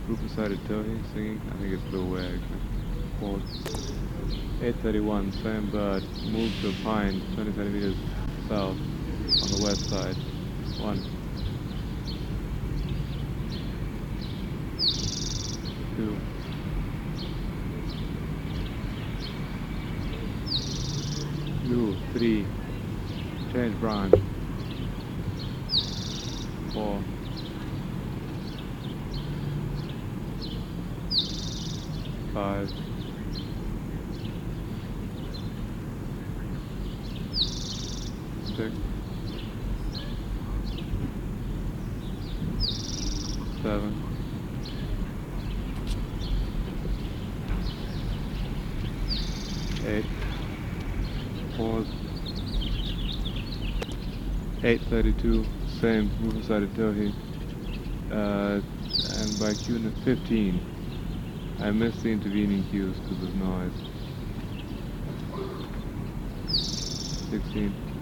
Roof-sided Tohi singing. I think it's a little way actually. Pause. 831, same bird. Move to a pine 20 centimeters south on the west side. 1. 2. 3. Change prime. 4. 5. 6. 7. 8. Pause. 832, same, roof-sided Tohi. And by Q 15, I missed the intervening cues because of noise. 16.